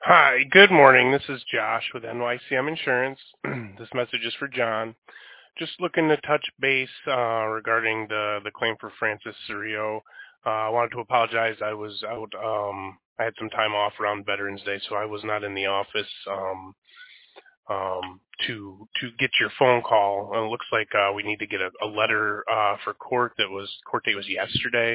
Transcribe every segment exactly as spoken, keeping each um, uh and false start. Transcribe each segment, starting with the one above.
Hi, good morning. This is Josh with N Y C M Insurance. This message is for John. Just looking to touch base uh, regarding the the claim for Francis Cerrillo. Uh, I wanted to apologize. I was out. Um, I had some time off around Veterans Day, so I was not in the office um, um, to to get your phone call. And it looks like uh, we need to get a, a letter uh, for court. That was court date was yesterday.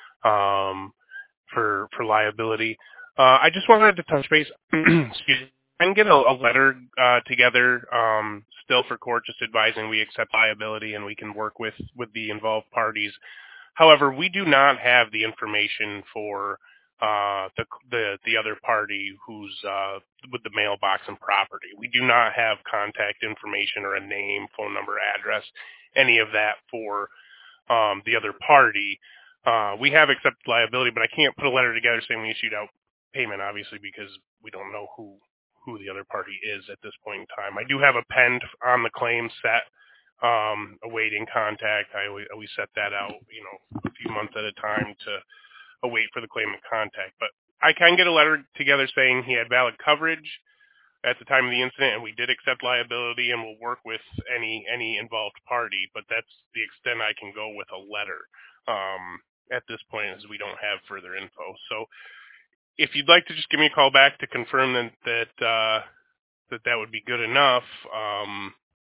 Um, for for liability. Uh, I just wanted to touch base, excuse me, and get a, a letter uh, together um, still for court, just advising we accept liability and we can work with with the involved parties. However, we do not have the information for uh, the the the other party who's uh, with the mailbox and property. We do not have contact information or a name, phone number, address, any of that for um, the other party. Uh, we have accepted liability, but I can't put a letter together saying we issued out payment, obviously, because we don't know who who the other party is at this point in time. I do have a pen on the claim set, um, awaiting contact. I always, always set that out, you know, a few months at a time to await for the claimant contact. But I can get a letter together saying he had valid coverage at the time of the incident, and we did accept liability, and we'll work with any any involved party. But that's the extent I can go with a letter um, at this point, as we don't have further info. So, if you'd like to just give me a call back to confirm that that uh, that, that would be good enough, um,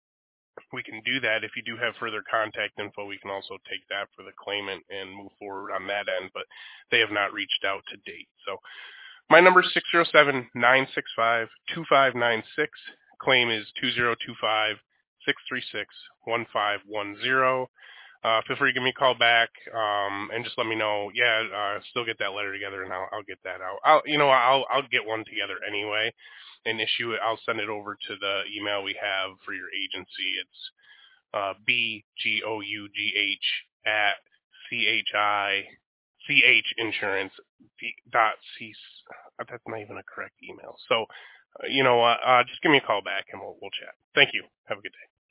we can do that. If you do have further contact info, we can also take that for the claimant and move forward on that end. But they have not reached out to date. So. My number is six zero seven, nine six five, two five nine six. Claim is two zero two five, six three six, one five one zero. Uh, feel free to give me a call back um, and just let me know. Yeah, uh, still get that letter together, and I'll, I'll get that out. I'll, you know, I'll I'll get one together anyway and issue it. I'll send it over to the email we have for your agency. It's uh, B G O U G H at C H I C H insurance dot C. That's not even a correct email. So, uh, you know, uh, uh, just give me a call back and we'll we'll chat. Thank you. Have a good day.